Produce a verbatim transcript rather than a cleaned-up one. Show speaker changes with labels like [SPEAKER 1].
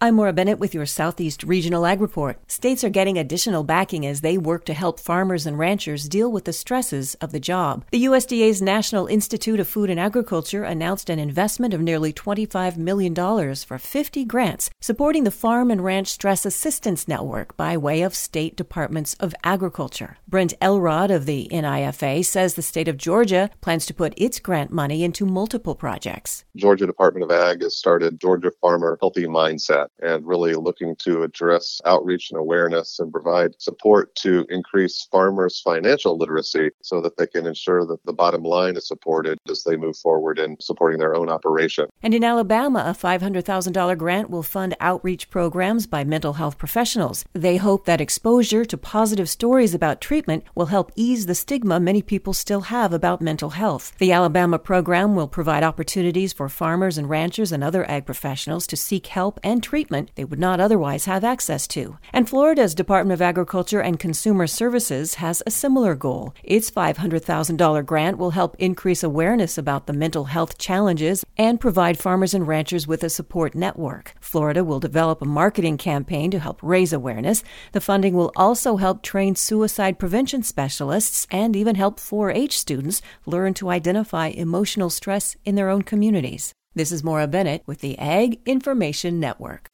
[SPEAKER 1] I'm Maura Bennett with your Southeast Regional Ag Report. States are getting additional backing as they work to help farmers and ranchers deal with the stresses of the job. The U S D A's National Institute of Food and Agriculture announced an investment of nearly twenty-five million dollars for fifty grants supporting the Farm and Ranch Stress Assistance Network by way of state departments of agriculture. Brent Elrod of the N I F A says the state of Georgia plans to put its grant money into multiple projects.
[SPEAKER 2] Georgia Department of Ag has started Georgia Farmer Healthy Mindset, and really looking to address outreach and awareness and provide support to increase farmers' financial literacy so that they can ensure that the bottom line is supported as they move forward in supporting their own operation.
[SPEAKER 1] And in Alabama, a five hundred thousand dollars grant will fund outreach programs by mental health professionals. They hope that exposure to positive stories about treatment will help ease the stigma many people still have about mental health. The Alabama program will provide opportunities for farmers and ranchers and other ag professionals to seek help and treatment they would not otherwise have access to. And Florida's Department of Agriculture and Consumer Services has a similar goal. Its five hundred thousand dollars grant will help increase awareness about the mental health challenges and provide farmers and ranchers with a support network. Florida will develop a marketing campaign to help raise awareness. The funding will also help train suicide prevention specialists and even help four H students learn to identify emotional stress in their own communities. This is Maura Bennett with the Ag Information Network.